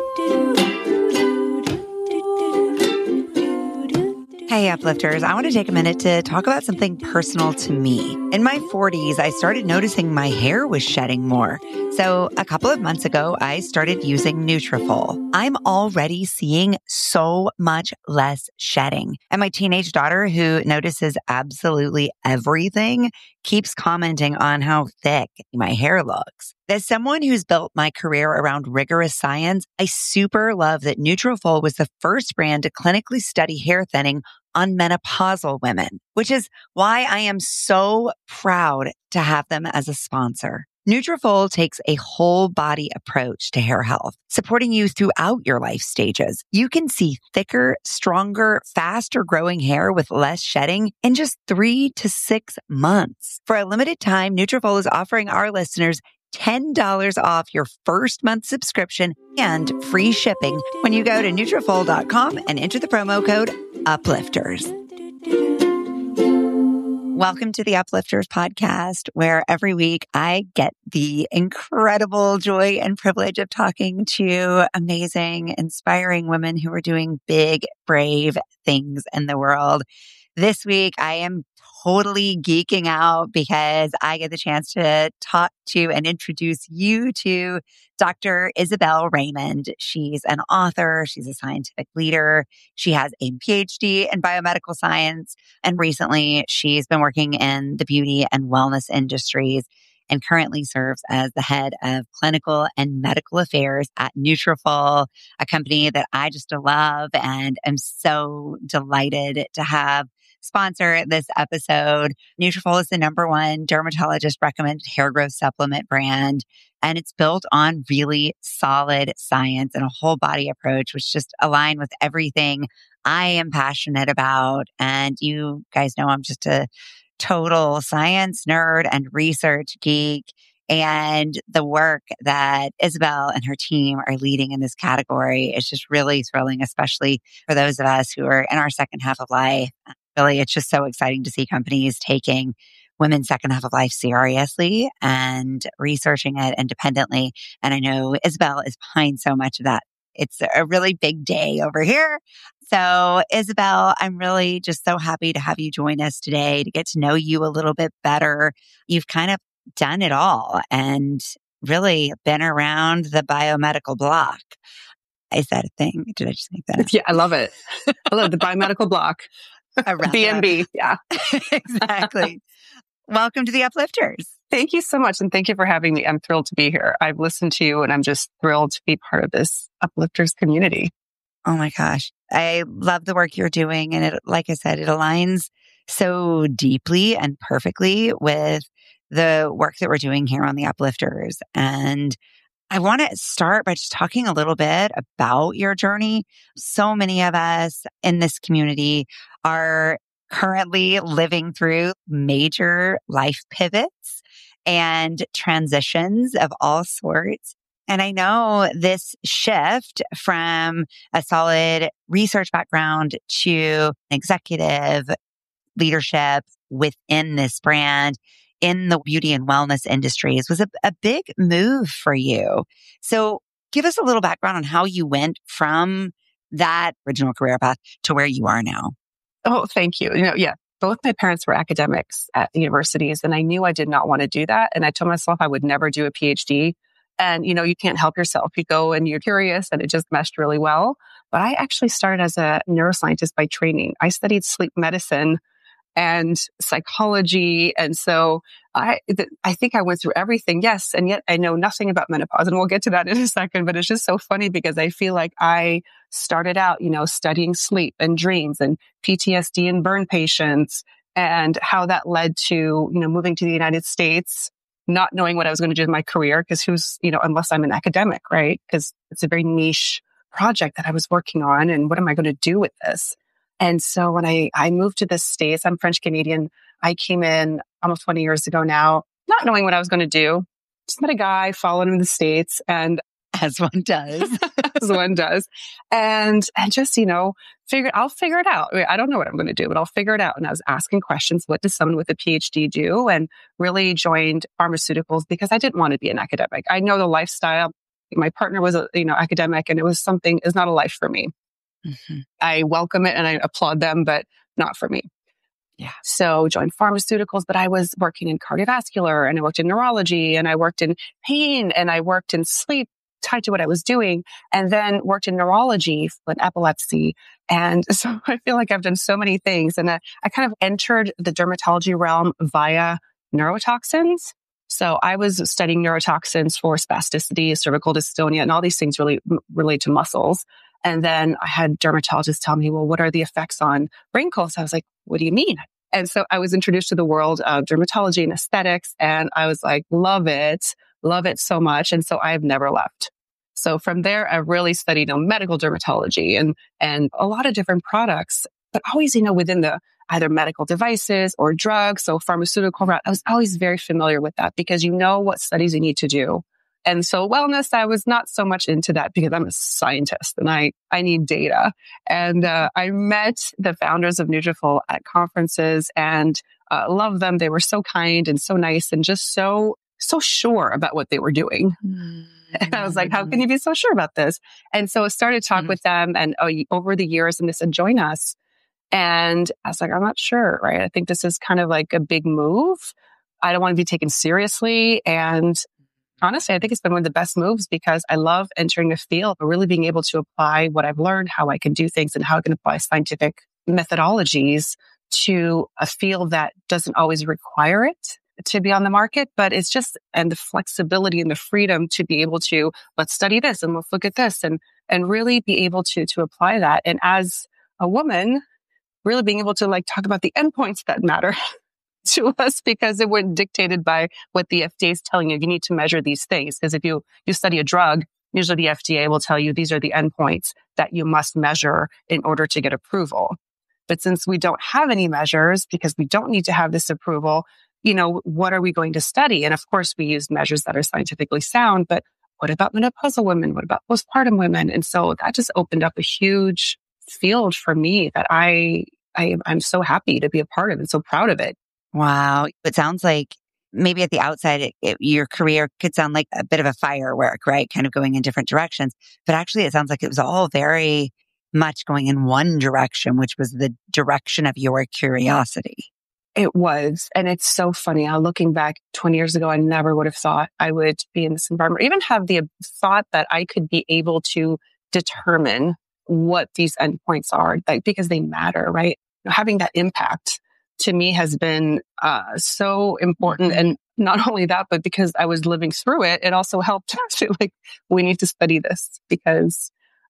Hey, Uplifters. I want to take a minute to talk about something personal to me. In my 40s, I started noticing my hair was shedding more. So a couple of months ago, I started using Nutrafol. I'm already seeing so much less shedding. And my teenage daughter, who notices absolutely everything, keeps commenting on how thick my hair looks. As someone who's built my career around rigorous science, I super love that Nutrafol was the first brand to clinically study hair thinning on menopausal women, which is why I am so proud to have them as a sponsor. Nutrafol takes a whole body approach to hair health, supporting you throughout your life stages. You can see thicker, stronger, faster growing hair with less shedding in just 3 to 6 months. For a limited time, Nutrafol is offering our listeners $10 off your first month subscription and free shipping when you go to Nutrafol.com and enter the promo code UPLIFTERS. Welcome to the Uplifters podcast, where every week I get the incredible joy and privilege of talking to amazing, inspiring women who are doing big, brave things in the world. This week, I am totally geeking out because I get the chance to talk to and introduce you to Dr. Isabel Raymond. She's an author. She's a scientific leader. She has a PhD in biomedical science. And recently, she's been working in the beauty and wellness industries and currently serves as the head of clinical and medical affairs at Nutrafol, a company that I just love and am so delighted to have sponsor this episode. Nutrafol is the #1 dermatologist recommended hair growth supplement brand, and it's built on really solid science and a whole body approach, which just align with everything I am passionate about. And you guys know I'm just a total science nerd and research geek. And the work that Isabel and her team are leading in this category is just really thrilling, especially for those of us who are in our second half of life. Really, it's just so exciting to see companies taking women's second half of life seriously and researching it independently. And I know Isabel is behind so much of that. It's a really big day over here. So Isabel, I'm really just so happy to have you join us today to get to know you a little bit better. You've kind of done it all and really been around the biomedical block. Is that a thing? Did I just make that up? Yeah, I love it. I love the biomedical block. BMB. Yeah, exactly. Welcome to the Uplifters. Thank you so much. And thank you for having me. I'm thrilled to be here. I've listened to you and I'm just thrilled to be part of this Uplifters community. Oh my gosh. I love the work you're doing. And it, like I said, it aligns so deeply and perfectly with the work that we're doing here on the Uplifters. And I want to start by just talking a little bit about your journey. So many of us in this community are currently living through major life pivots and transitions of all sorts. And I know this shift from a solid research background to executive leadership within this brand in the beauty and wellness industries was a big move for you. So give us a little background on how you went from that original career path to where you are now. Oh, thank you. Yeah, both my parents were academics at universities and I knew I did not want to do that. And I told myself I would never do a PhD. And, you can't help yourself. You go and you're curious and it just meshed really well. But I actually started as a neuroscientist by training. I studied sleep medicine and psychology. And so I think I went through everything. Yes. And yet I know nothing about menopause. And we'll get to that in a second. But it's just so funny because I feel like I started out, studying sleep and dreams and PTSD and burn patients and how that led to, moving to the United States, not knowing what I was going to do with my career because unless I'm an academic, right? Because it's a very niche project that I was working on. And what am I going to do with this? And so when I moved to the States, I'm French Canadian. I came in almost 20 years ago now, not knowing what I was going to do. Just met a guy, followed him in the States, and as one does, and just I'll figure it out. I don't know what I'm going to do, but I'll figure it out. And I was asking questions: what does someone with a PhD do? And really joined pharmaceuticals because I didn't want to be an academic. I know the lifestyle. My partner was a, academic, and it was something is not a life for me. Mm-hmm. I welcome it and I applaud them, but not for me. Yeah. So joined pharmaceuticals, but I was working in cardiovascular and I worked in neurology and I worked in pain and I worked in sleep tied to what I was doing, and then worked in neurology with epilepsy. And so I feel like I've done so many things, and I kind of entered the dermatology realm via neurotoxins. So I was studying neurotoxins for spasticity, cervical dystonia, and all these things really relate to muscles. And then I had dermatologists tell me, well, what are the effects on wrinkles? I was like, what do you mean? And so I was introduced to the world of dermatology and aesthetics. And I was like, love it so much. And so I've never left. So from there, I've really studied medical dermatology and a lot of different products, but always, within the either medical devices or drugs. So pharmaceutical route, I was always very familiar with that because you know what studies you need to do. And so wellness, I was not so much into that because I'm a scientist and I need data. And I met the founders of Nutrafol at conferences and love them. They were so kind and so nice and just so sure about what they were doing. Mm-hmm. And I was like, how can you be so sure about this? And so I started to talk with them and over the years, and they said, join us. And I was like, I'm not sure, right? I think this is kind of like a big move. I don't want to be taken seriously. And honestly, I think it's been one of the best moves because I love entering the field, but really being able to apply what I've learned, how I can do things and how I can apply scientific methodologies to a field that doesn't always require it to be on the market, but it's just, and the flexibility and the freedom to be able to, let's study this and let's look at this and really be able to apply that. And as a woman, really being able to talk about the endpoints that matter to us because it weren't dictated by what the FDA is telling you. You need to measure these things because if you study a drug, usually the FDA will tell you these are the endpoints that you must measure in order to get approval. But since we don't have any measures because we don't need to have this approval, what are we going to study? And of course, we use measures that are scientifically sound, but what about menopausal women? What about postpartum women? And so that just opened up a huge field for me that I'm so happy to be a part of and so proud of it. Wow. It sounds like maybe at the outside, your career could sound like a bit of a firework, right? Kind of going in different directions. But actually, it sounds like it was all very much going in one direction, which was the direction of your curiosity. It was. And it's so funny. Looking back 20 years ago, I never would have thought I would be in this environment, or even have the thought that I could be able to determine what these endpoints are, because they matter, right? Having that impact to me has been so important. And not only that, but because I was living through it, it also helped to we need to study this because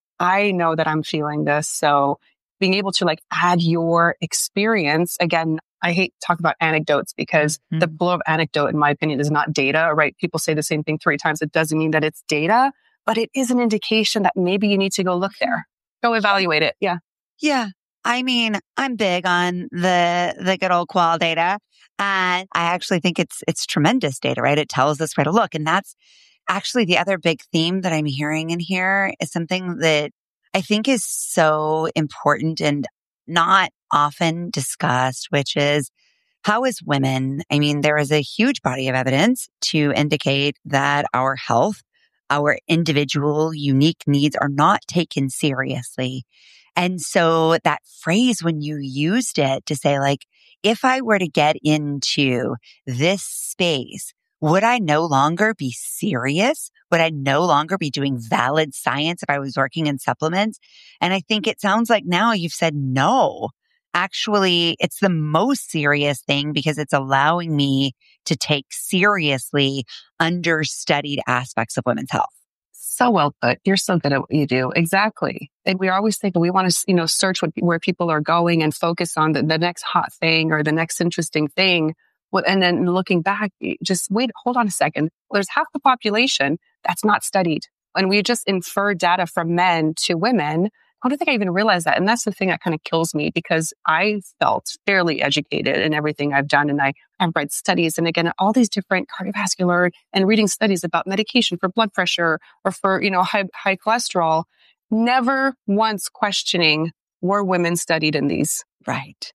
I know that I'm feeling this. So being able to add your experience, again, I hate to talk about anecdotes because the flow of anecdote, in my opinion, is not data, right? People say the same thing 3 times. It doesn't mean that it's data, but it is an indication that maybe you need to go look there, go evaluate it. Yeah. Yeah. I mean, I'm big on the good old qual data. And I actually think it's tremendous data, right? It tells us where to look. And that's actually the other big theme that I'm hearing in here is something that I think is so important and not often discussed, which is how as women, I mean, there is a huge body of evidence to indicate that our health, our individual unique needs are not taken seriously. And so that phrase, when you used it to say, if I were to get into this space, would I no longer be serious? Would I no longer be doing valid science if I was working in supplements? And I think it sounds like now you've said no. Actually, it's the most serious thing because it's allowing me to take seriously understudied aspects of women's health. So well put. You're so good at what you do. Exactly. And we always think we want to, search where people are going and focus on the next hot thing or the next interesting thing. And then looking back, just wait, hold on a second. There's half the population that's not studied. And we just infer data from men to women. I don't think I even realized that. And that's the thing that kind of kills me because I felt fairly educated in everything I've done. And I've read studies. And again, all these different cardiovascular and reading studies about medication for blood pressure or for, high cholesterol, never once questioning, were women studied in these? Right.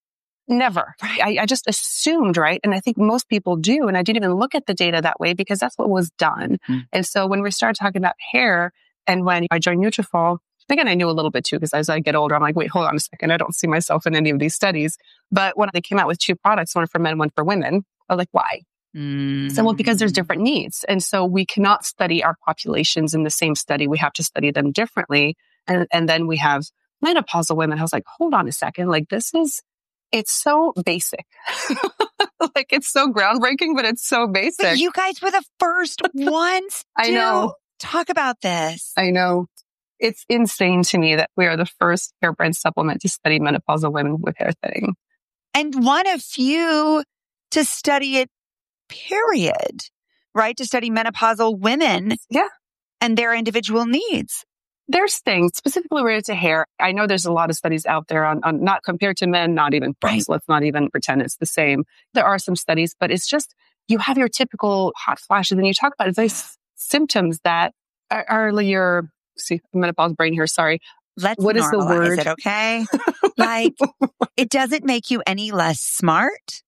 Never. Right. I just assumed, right? And I think most people do. And I didn't even look at the data that way because that's what was done. And so when we started talking about hair and when I joined Nutrafol, again, I knew a little bit too, because as I get older, I'm like, wait, hold on a second. I don't see myself in any of these studies. But when they came out with 2 products, one for men, one for women, I was like, why? So, well, because there's different needs. And so we cannot study our populations in the same study. We have to study them differently. And then we have menopausal women. I was like, hold on a second. Like it's so basic. Like it's so groundbreaking, but it's so basic. But you guys were the first ones I know. to talk about this. I know. It's insane to me that we are the first hair brand supplement to study menopausal women with hair thinning. And one of few to study it, period. Right? To study menopausal women. Yeah. And their individual needs. There's things specifically related to hair. I know there's a lot of studies out there on not compared to men, not even pros. Right. Let's not even pretend it's the same. There are some studies, but it's just, you have your typical hot flashes and you talk about these symptoms that are your, menopause brain here. Sorry. What is the word? Is it okay? Like, it doesn't make you any less smart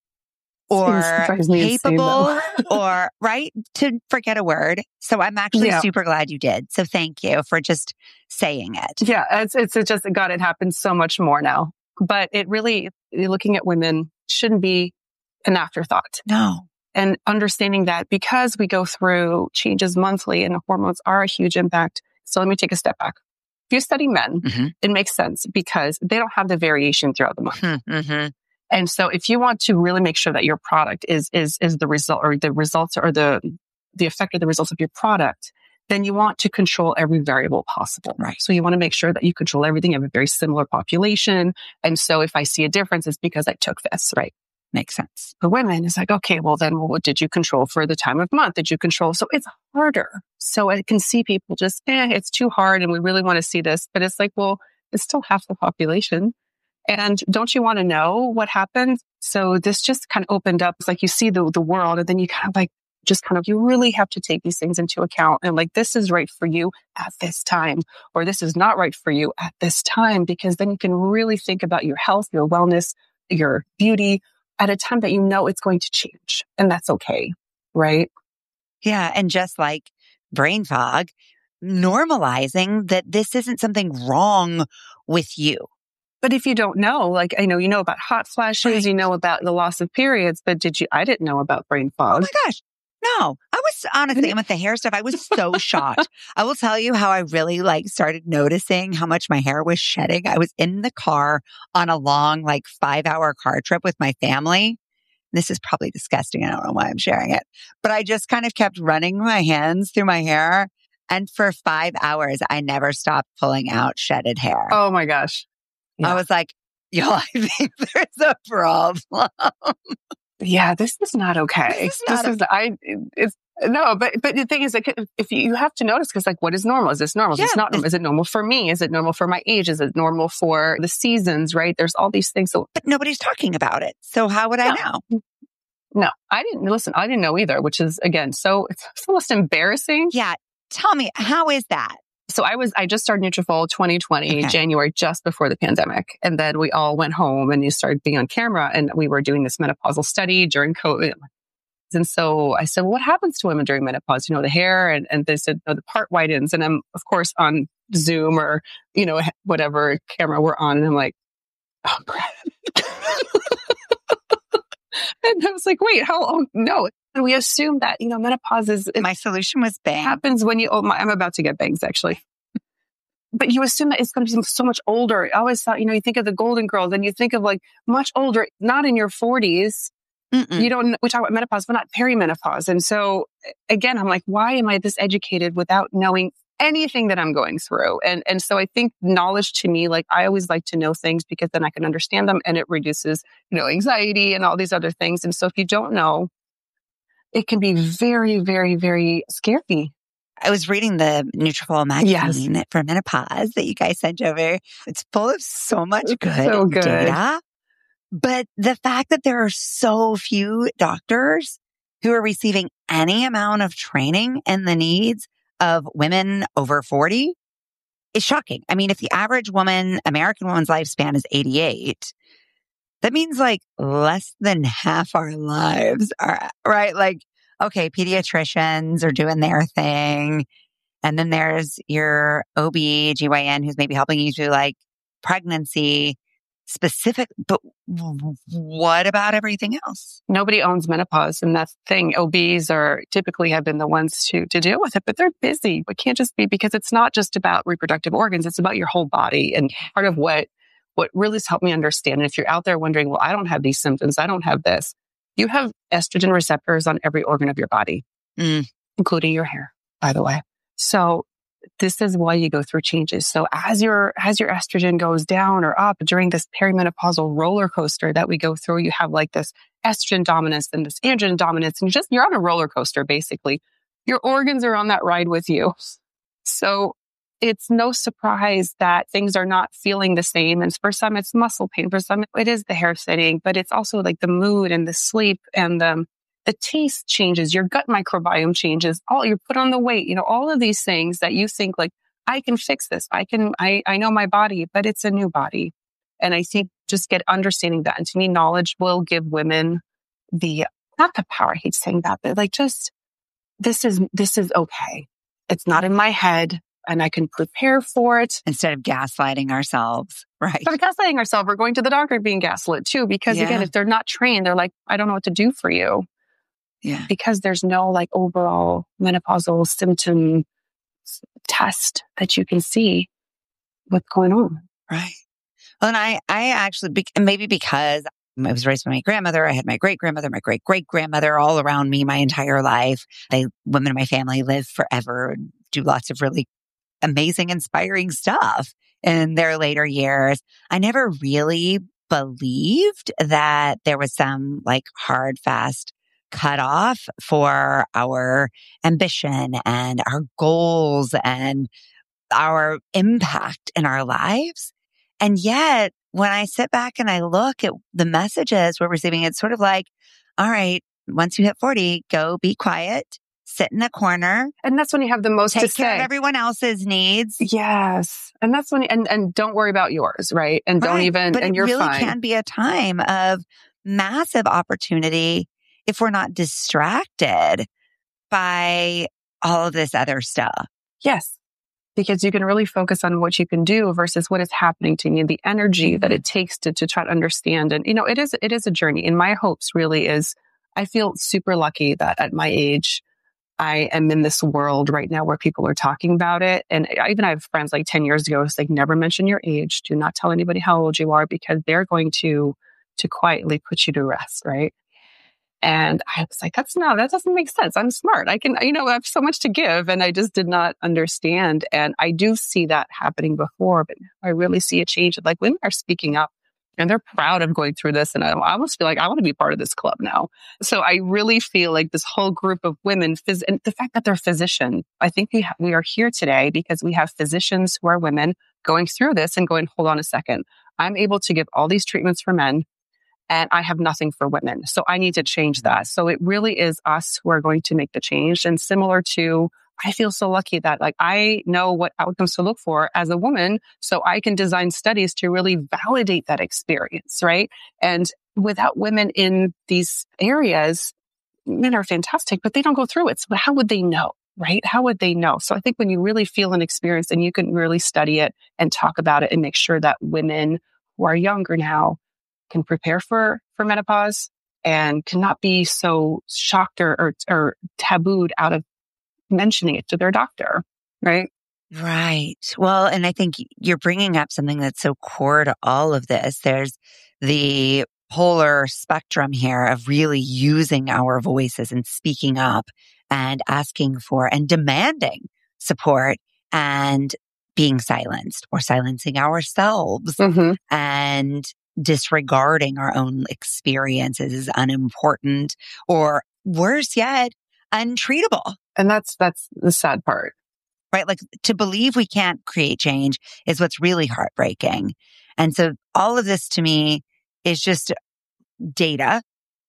or capable or right to forget a word. So I'm actually super glad you did. So thank you for just saying it. Yeah. It's just, God, it happens so much more now, but it really, looking at women shouldn't be an afterthought. No. And understanding that because we go through changes monthly and the hormones are a huge impact. So let me take a step back. If you study men, it makes sense because they don't have the variation throughout the month. And so if you want to really make sure that your product is the result or the results or the effect of the results of your product, then you want to control every variable possible. Right. So you want to make sure that you control everything. You have a very similar population. And so if I see a difference, it's because I took this, right? Makes sense. For women, it's like, okay, well then what did you control for the time of month? Did you control? So it's harder. So I can see people just, it's too hard and we really want to see this. But it's like, well, it's still half the population. And don't you want to know what happened? So this just kind of opened up. It's like you see the world and then you kind of like, you really have to take these things into account. And like, this is right for you at this time, or this is not right for you at this time, because then you can really think about your health, your wellness, your beauty at a time that you know it's going to change. And that's okay. Right? Yeah. And just like brain fog, normalizing that this isn't something wrong with you. But if you don't know, like, I know, you know about hot flashes, right. You know about the loss of periods, but I didn't know about brain fog. Oh my gosh. No, I was honestly, with the hair stuff, I was so shocked. I will tell you how I really started noticing how much my hair was shedding. I was in the car on a long, 5-hour car trip with my family. This is probably disgusting. I don't know why I'm sharing it, but I just kind of kept running my hands through my hair. And for 5 hours, I never stopped pulling out shedded hair. Oh my gosh. Yeah. I was like, yo, I think there's a problem. Yeah, this is not okay. But the thing is, if you have to notice, because what is normal? Is this normal? Is this not normal? Is it normal for me? Is it normal for my age? Is it normal for the seasons? Right? There's all these things. But nobody's talking about it. So how would I know? No, I didn't listen. I didn't know either, which is again, it's almost embarrassing. Yeah. Tell me, how is that? So I just started Nutrafol 2020, January, just before the pandemic. And then we all went home and you started being on camera and we were doing this menopausal study during COVID. And so I said, well, what happens to women during menopause? The hair. And they said, no, the part widens. And I'm, of course, on Zoom or, whatever camera we're on. And I'm like, oh, crap. And I was like, wait, how long? No. And we assume that, menopause is... My solution was bang. Happens when I'm about to get bangs, actually. But you assume that it's going to be so much older. I always thought, you think of the Golden Girls and you think of much older, not in your 40s. You don't, we talk about menopause, but not perimenopause. And so again, I'm like, why am I this educated without knowing anything that I'm going through? And so I think knowledge to me, I always like to know things because then I can understand them and it reduces, anxiety and all these other things. And so if you don't know, it can be very, very, very scary. I was reading the Nutrafol magazine for menopause that you guys sent over. It's full of so much good data. But the fact that there are so few doctors who are receiving any amount of training in the needs of women over 40 is shocking. I mean, if the average American woman's lifespan is 88, That means like less than half our lives are, right? Like, okay, pediatricians are doing their thing. And then there's your OB/GYN who's maybe helping you through like pregnancy specific, but what about everything else? Nobody owns menopause. And that's the thing. OBs are typically have been the ones to deal with it, but they're busy. It can't just be because it's not just about reproductive organs. It's about your whole body. And part of what really has helped me understand. And if you're out there wondering, well, I don't have these symptoms, I don't have this. You have estrogen receptors on every organ of your body, including your hair, by the way. So this is why you go through changes. So as your estrogen goes down or up during this perimenopausal roller coaster that we go through, you have like this estrogen dominance and this androgen dominance, and you're on a roller coaster, basically. Your organs are on that ride with you. So it's no surprise that things are not feeling the same. And for some, it's muscle pain. For some, it is the hair thinning, but it's also like the mood and the sleep and the taste changes, your gut microbiome changes, you put on the weight, all of these things that you think like, I can fix this. I know my body, but it's a new body. And I think just understanding that. And to me, knowledge will give women not the power, I hate saying that, but like just, this is okay. It's not in my head and I can prepare for it. Instead of gaslighting ourselves, right? Instead of gaslighting ourselves, we're going to the doctor being gaslit too, because again, if they're not trained, they're like, I don't know what to do for you. Yeah. Because there's no like overall menopausal symptom test that you can see what's going on. Right. Well, and I actually, maybe because I was raised by my grandmother, I had my great-grandmother, my great-great-grandmother all around me my entire life. Women in my family live forever, do lots of really amazing, inspiring stuff in their later years. I never really believed that there was some like hard, fast cutoff for our ambition and our goals and our impact in our lives. And yet, when I sit back and I look at the messages we're receiving, it's sort of like, all right, once you hit 40, go be quiet, sit in a corner. And that's when you have the most take to care say. of everyone else's needs. Yes. And that's when, and don't worry about yours, right? And don't even, but and you're fine. But it really fine. can be a time of massive opportunity if we're not distracted by all of this other stuff. Yes. Because you can really focus on what you can do versus what is happening to you, the energy that it takes to try to understand. And, it is a journey. And my hopes really is, I feel super lucky that at my age, I am in this world right now where people are talking about it. And I have friends like 10 years ago, it's like, never mention your age. Do not tell anybody how old you are because they're going to quietly put you to rest. Right. And I was like, that doesn't make sense. I'm smart. I can, I have so much to give. And I just did not understand. And I do see that happening before, but I really see a change. Like women are speaking up and they're proud of going through this. And I almost feel like I want to be part of this club now. So I really feel like this whole group of women, and the fact that they're physicians, I think we are here today because we have physicians who are women going through this and going, hold on a second. I'm able to give all these treatments for men. And I have nothing for women. So I need to change that. So it really is us who are going to make the change. And similar to, I feel so lucky that like I know what outcomes to look for as a woman. So I can design studies to really validate that experience, right? And without women in these areas, men are fantastic, but they don't go through it. So how would they know? Right? How would they know? So I think when you really feel an experience and you can really study it and talk about it and make sure that women who are younger now can prepare for menopause and cannot be so shocked or tabooed out of mentioning it to their doctor, right? Right. Well, and I think you're bringing up something that's so core to all of this. There's the polar spectrum here of really using our voices and speaking up and asking for and demanding support and being silenced or silencing ourselves and disregarding our own experiences as unimportant or worse yet, untreatable. And that's the sad part. Right? Like to believe we can't create change is what's really heartbreaking. And so all of this to me is just data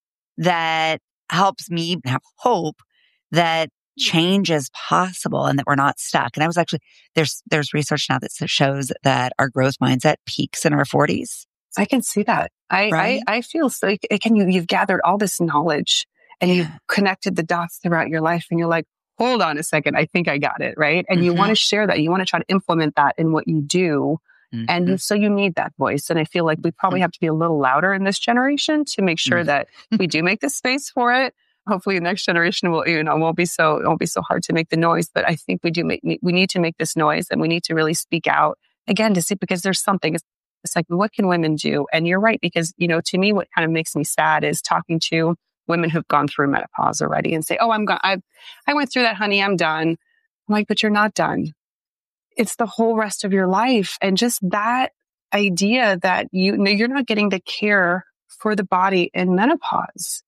that helps me have hope that change is possible and that we're not stuck. And I was actually, there's research now that shows that our growth mindset peaks in our 40s. I can see that. Right? I feel so, again, you've gathered all this knowledge and you've Yeah. connected the dots throughout your life and you're like, hold on a second. I think I got it. Right. And you want to share that. You want to try to implement that in what you do. And so you need that voice. And I feel like we probably have to be a little louder in this generation to make sure that we do make the space for it. Hopefully the next generation will, won't be so hard to make the noise. But I think we need to make this noise and we need to really speak out again to see, because there's something, it's like, what can women do? And you're right, because, to me, what kind of makes me sad is talking to women who've gone through menopause already and say, oh, I went through that, honey, I'm done. I'm like, but you're not done. It's the whole rest of your life. And just that idea that you're not getting the care for the body in menopause.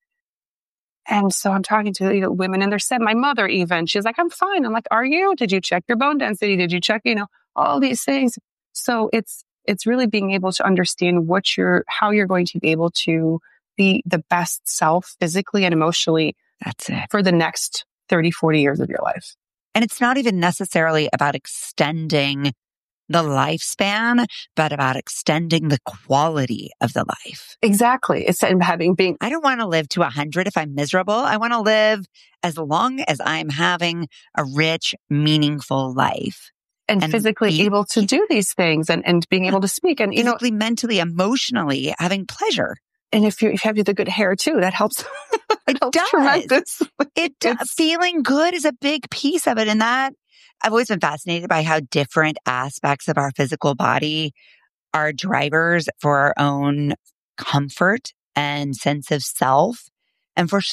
And so I'm talking to women and they're saying, my mother even, she's like, I'm fine. I'm like, are you? Did you check your bone density? Did you check, all these things? So it's really being able to understand how you're going to be able to be the best self physically and emotionally. That's it. For the next 30, 40 years of your life. And it's not even necessarily about extending the lifespan, but about extending the quality of the life. Exactly. It's I don't want to live to 100 if I'm miserable. I want to live as long as I'm having a rich, meaningful life. And physically able to do these things and being able to speak. And, physically, mentally, emotionally, having pleasure. And if you have the good hair too, that helps. It does. Tremendously. Feeling good is a big piece of it. And that I've always been fascinated by how different aspects of our physical body are drivers for our own comfort and sense of self. And for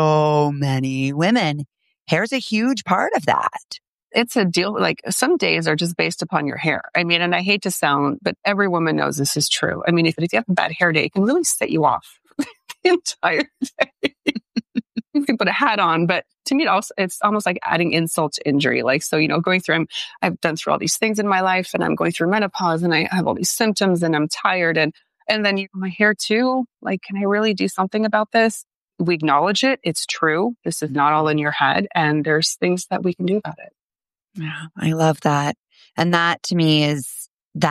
so many women, hair is a huge part of that. It's a deal. Like some days are just based upon your hair. I mean, and I hate to sound, but every woman knows this is true. I mean, if you have a bad hair day, it can really set you off the entire day. You can put a hat on, but to me, it's almost like adding insult to injury. Like, so, going through, I've done through all these things in my life and I'm going through menopause and I have all these symptoms and I'm tired and then my hair too. Like, can I really do something about this? We acknowledge it. It's true. This is not all in your head and there's things that we can do about it. Yeah, I love that. And that to me is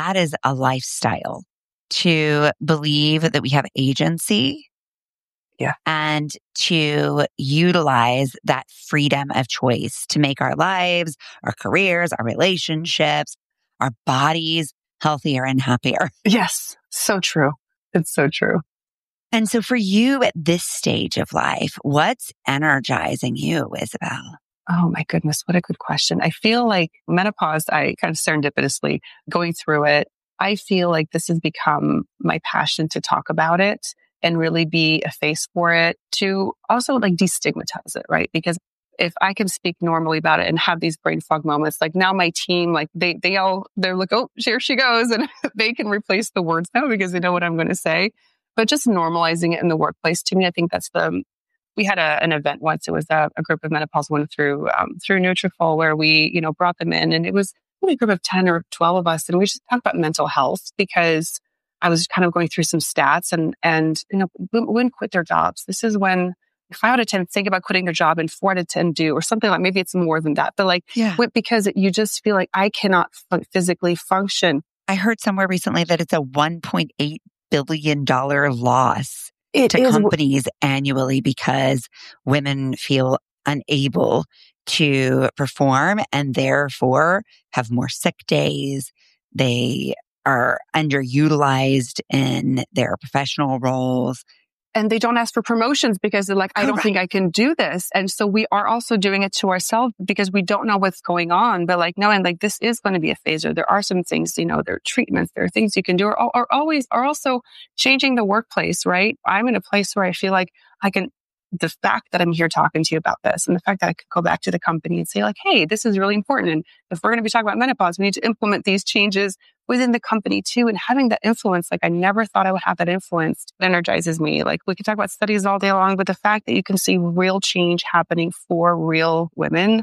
a lifestyle, to believe that we have agency. Yeah. And to utilize that freedom of choice to make our lives, our careers, our relationships, our bodies healthier and happier. Yes. So true. It's so true. And so for you at this stage of life, what's energizing you, Isabel? Oh my goodness. What a good question. I feel like menopause, I kind of serendipitously going through it. I feel like this has become my passion to talk about it and really be a face for it, to also like destigmatize it, right? Because if I can speak normally about it and have these brain fog moments, like now my team, like they're like, oh, here she goes. And they can replace the words now because they know what I'm going to say. But just normalizing it in the workplace, to me, I think that's we had an event once. It was a group of menopausal women through Nutrafol where we, brought them in, and it was a group of 10 or 12 of us. And we just talked about mental health because I was kind of going through some stats and women quit their jobs. This is when 5 out of 10 think about quitting their job and 4 out of 10 do, or something like, maybe it's more than that, but because you just feel like I cannot physically function. I heard somewhere recently that it's a $1.8 billion loss to companies annually because women feel unable to perform and therefore have more sick days. They are underutilized in their professional roles. And they don't ask for promotions because they're like, I don't think I can do this. And so we are also doing it to ourselves because we don't know what's going on. But knowing this is going to be a phase, or there are some things, there are treatments, there are things you can do, or also changing the workplace, right? I'm in a place where I feel like the fact that I'm here talking to you about this and the fact that I could go back to the company and say hey, this is really important. And if we're going to be talking about menopause, we need to implement these changes within the company too. And having that influence, I never thought I would have that influence, energizes me. We could talk about studies all day long, but the fact that you can see real change happening for real women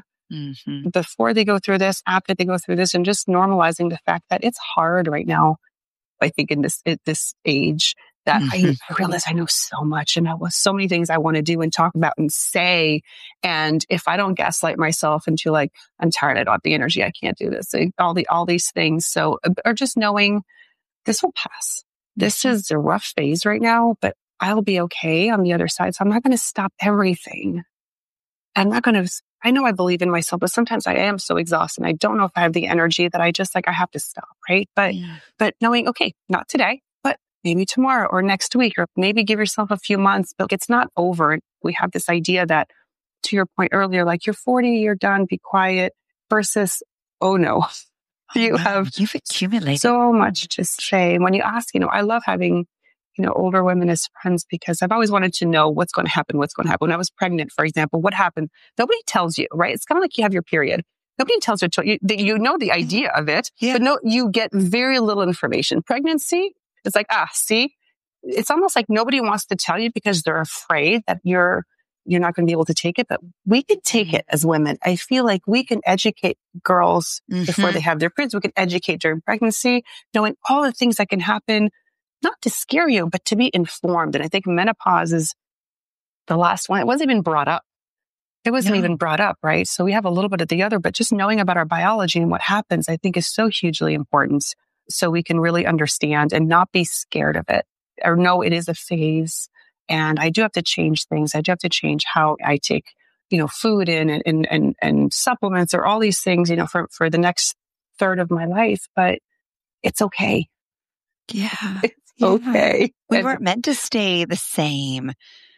before they go through this, after they go through this, and just normalizing the fact that it's hard right now. I think at this age that I realize I know so much and I have so many things I want to do and talk about and say. And if I don't gaslight myself into I'm tired, I don't have the energy, I can't do this, all these things. So, or just knowing this will pass. this is a rough phase right now, but I'll be okay on the other side. So I'm not going to stop everything. I'm not going to, I know I believe in myself, but sometimes I am so exhausted. I don't know if I have the energy that I just I have to stop. Right. But knowing, okay, not today, but maybe tomorrow or next week, or maybe give yourself a few months, but it's not over. We have this idea that, to your point earlier, like you're 40, you're done, be quiet, versus, oh no, you've accumulated so much to say. And when you ask, I love having, older women as friends, because I've always wanted to know what's going to happen. When I was pregnant, for example, what happened? Nobody tells you, right? It's kind of like you have your period. Nobody tells you, you know the idea of it, but no, you get very little information. Pregnancy, it's like, see, it's almost like nobody wants to tell you because they're afraid that you're not going to be able to take it, but we can take it as women. I feel like we can educate girls before they have their periods. We can educate during pregnancy, knowing all the things that can happen, not to scare you, but to be informed. And I think menopause is the last one. It wasn't even brought up. Even brought up, right? So we have a little bit of the other, but just knowing about our biology and what happens, I think is so hugely important. So we can really understand and not be scared of it, or know it is a phase. And I do have to change things. I do have to change how I take, food in and supplements, or all these things, for the next third of my life. But it's okay. Yeah. It's okay. We weren't meant to stay the same.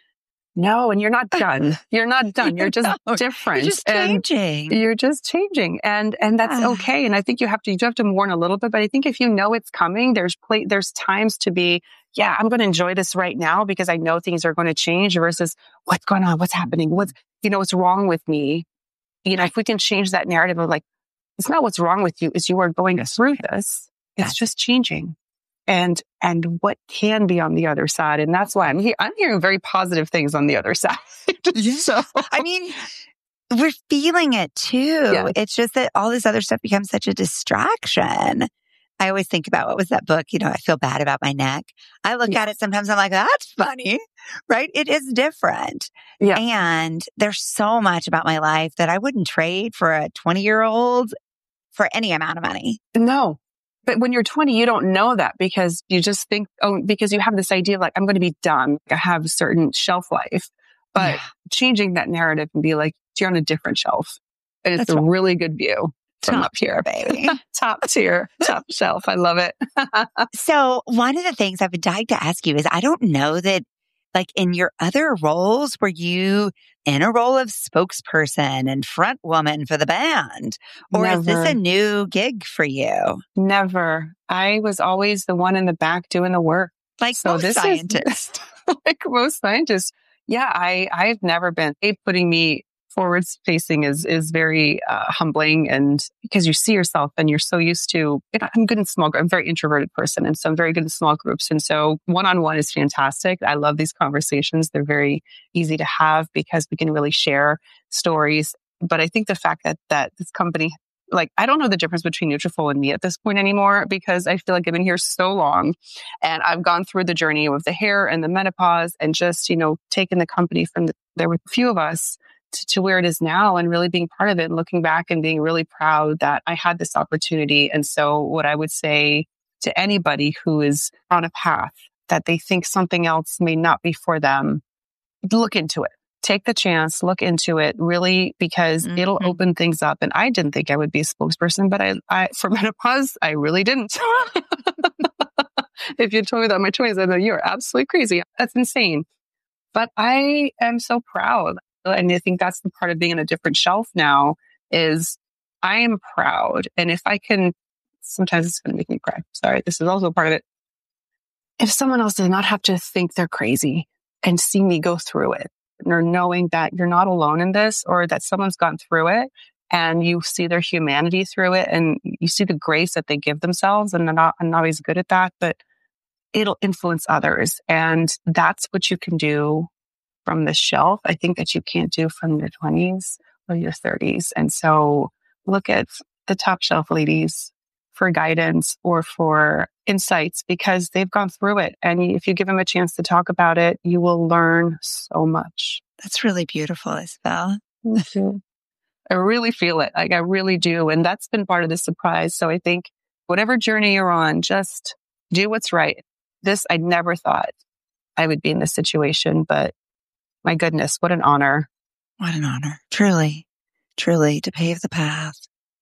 No, and you're not done. You're not done. You're just different. You're just changing. You're just changing. And that's okay. And I think you have to mourn a little bit, but I think if you know it's coming, there's times to be, I'm going to enjoy this right now because I know things are going to change, versus what's going on, what's happening, what's wrong with me. If we can change that narrative of like, it's not what's wrong with you, is you are going through this. It's just changing. And what can be on the other side. And that's why I'm hearing very positive things on the other side. So, we're feeling it too. Yeah. It's just that all this other stuff becomes such a distraction. I always think about, what was that book? I feel bad about my neck. I look at it sometimes, I'm like, that's funny, right? It is different. Yeah. And there's so much about my life that I wouldn't trade for a 20-year-old for any amount of money. No. But when you're 20, you don't know that, because you just think, because you have this idea of like, I'm going to be done. I have a certain shelf life. But changing that narrative and be like, you're on a different shelf. And it's a really good view from up here, baby. Top tier, top shelf. I love it. So one of the things I've been dying to ask you is, I don't know that, like, in your other roles, were you in a role of spokesperson and front woman for the band? Or Never. Is this a new gig for you? Never. I was always the one in the back doing the work. Like most scientists. Like most scientists. Yeah, I've never been. Putting me forward facing is very humbling, and because you see yourself and you're so used to, I'm good in small groups. I'm a very introverted person, and so I'm very good in small groups. And so one-on-one is fantastic. I love these conversations. They're very easy to have because we can really share stories. But I think the fact that this company, like, I don't know the difference between Nutrafol and me at this point anymore, because I feel like I've been here so long and I've gone through the journey of the hair and the menopause, and just, taking the company from there were a few of us to where it is now, and really being part of it, and looking back and being really proud that I had this opportunity. And so what I would say to anybody who is on a path that they think something else may not be for them, look into it. Take the chance, look into it, really, because it'll open things up. And I didn't think I would be a spokesperson, but I for menopause, I really didn't. If you told me that in my 20s, I'd be like, you're absolutely crazy. That's insane. But I am so proud. And I think that's the part of being in a different shelf now, is I am proud. And if I can, sometimes it's going to make me cry. Sorry, this is also part of it. If someone else does not have to think they're crazy and see me go through it, or knowing that you're not alone in this, or that someone's gone through it and you see their humanity through it, and you see the grace that they give themselves. And I'm not always good at that, but it'll influence others. And that's what you can do from the shelf, I think, that you can't do from your 20s or your 30s. And so look at the top shelf ladies for guidance or for insights, because they've gone through it. And if you give them a chance to talk about it, you will learn so much. That's really beautiful, Isabel. I really feel it. Like, I really do. And that's been part of the surprise. So I think whatever journey you're on, just do what's right. I never thought I would be in this situation, but my goodness, what an honor. What an honor. Truly, truly, to pave the path.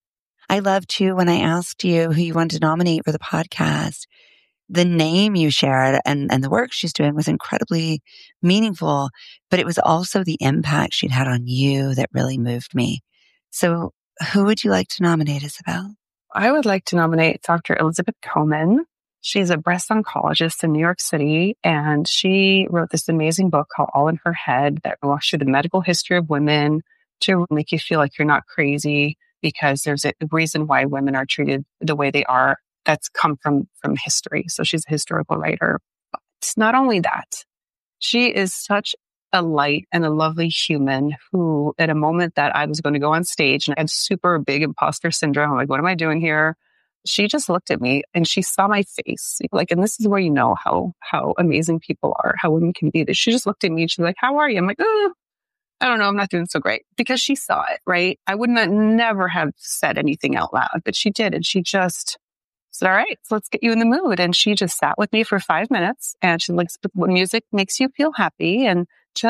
I love too, when I asked you who you wanted to nominate for the podcast, the name you shared and the work she's doing was incredibly meaningful, but it was also the impact she'd had on you that really moved me. So who would you like to nominate, Isabel? I would like to nominate Dr. Elizabeth Komen. She's a breast oncologist in New York City, and she wrote this amazing book called All in Her Head that walks through the medical history of women to make you feel like you're not crazy, because there's a reason why women are treated the way they are that's come from history. So she's a historical writer. But not only that, she is such a light and a lovely human who, at a moment that I was going to go on stage and I had super big imposter syndrome, I'm like, what am I doing here? She just looked at me and she saw my face. Like, and this is where you know how amazing people are, how women can be. She just looked at me and she's like, how are you? I'm like, I don't know. I'm not doing so great, because she saw it, right? I would not never have said anything out loud, but she did. And she just said, all right, so let's get you in the mood. And she just sat with me for 5 minutes and she's like, what music makes you feel happy? And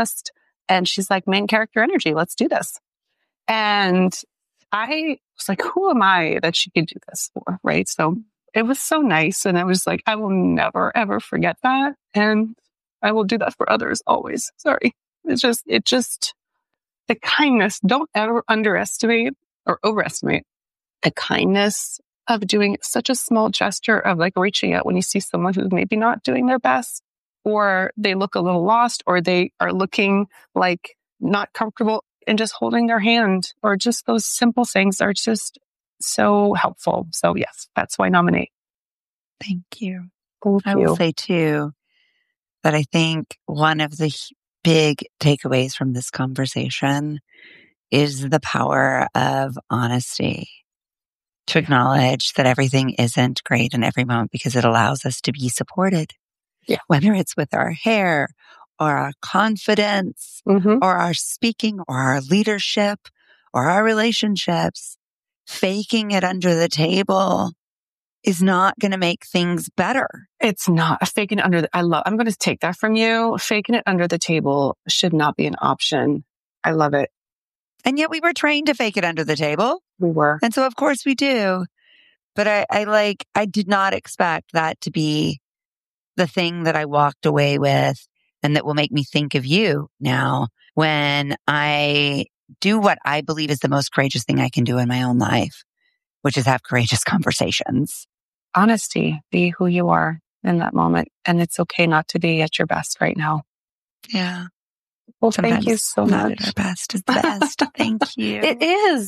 she's like, main character energy, let's do this. And I was like, who am I that she could do this for? Right. So it was so nice. And I was like, I will never, ever forget that. And I will do that for others always. Sorry. It just, the kindness, don't ever underestimate or overestimate the kindness of doing such a small gesture of like reaching out when you see someone who's maybe not doing their best, or they look a little lost, or they are looking like not comfortable, and just holding their hand, or just those simple things are just so helpful. So yes, that's why I nominate. Thank you. Thank I you. will say too that I think one of the big takeaways from this conversation is the power of honesty, to acknowledge that everything isn't great in every moment, because it allows us to be supported. Yeah. Whether it's with our hair or our confidence or our speaking or our leadership or our relationships, faking it under the table is not going to make things better. It's not. Faking it I'm going to take that from you. Faking it under the table should not be an option. I love it. And yet we were trained to fake it under the table. We were. And so of course we do. But I did not expect that to be the thing that I walked away with, and that will make me think of you now when I do what I believe is the most courageous thing I can do in my own life, which is have courageous conversations. Honesty, be who you are in that moment. And it's okay not to be at your best right now. Yeah. Well, Sometimes thank you so not much. at our best is the best. Thank you. It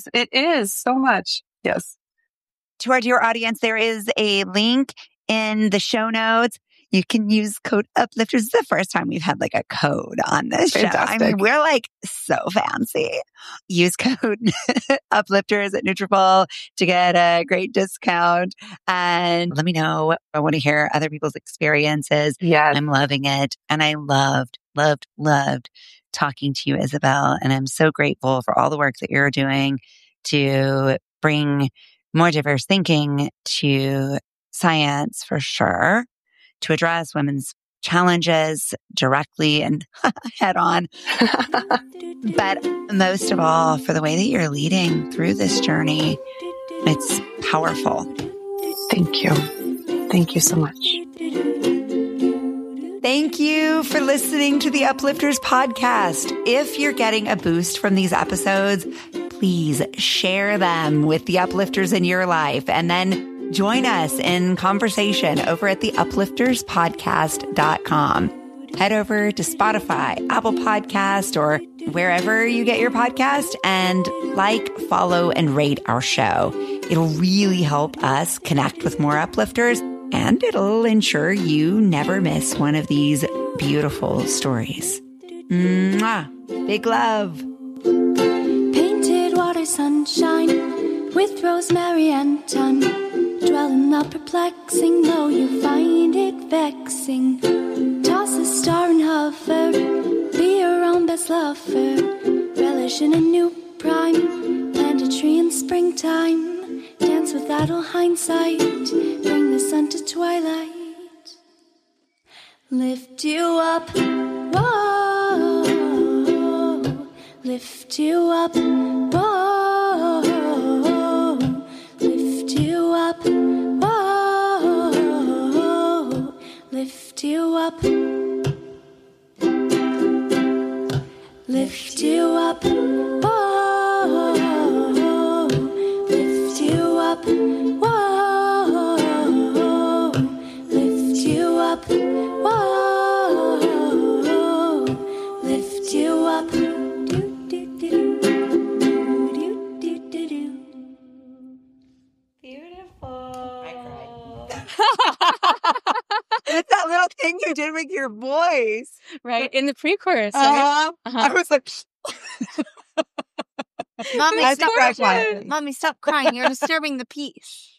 is so much. Yes. To our dear audience, there is a link in the show notes. You can use code Uplifters. It's the first time we've had like a code on this show. I mean, we're like so fancy. Use code Uplifters at Nutrafol to get a great discount. And let me know. I want to hear other people's experiences. Yes. I'm loving it. And I loved talking to you, Isabel. And I'm so grateful for all the work that you're doing to bring more diverse thinking to science, for sure, to address women's challenges directly and head on. But most of all, for the way that you're leading through this journey, it's powerful. Thank you. Thank you so much. Thank you for listening to the Uplifters podcast. If you're getting a boost from these episodes, please share them with the uplifters in your life, and then join us in conversation over at theuplifterspodcast.com. Head over to Spotify, Apple Podcast, or wherever you get your podcast, and like, follow, and rate our show. It'll really help us connect with more uplifters, and it'll ensure you never miss one of these beautiful stories. Mwah! Big love. Painted water sunshine with rosemary and thyme. Dwell in the perplexing, though you find it vexing. Toss a star and hover, be your own best lover. Relish in a new prime, plant a tree in springtime. Dance with idle hindsight, bring the sun to twilight. lift you up, whoa, lift you up, whoa, lift you up, whoa, lift you up, lift you up, whoa, lift you up, whoa, lift you up, whoa, lift you up. Beautiful. I cried. It's that little thing you did with your voice. Right? In the pre-chorus, right? I was like, Mommy, That's stop a fresh crying. one. Mommy, stop crying. You're disturbing the peace.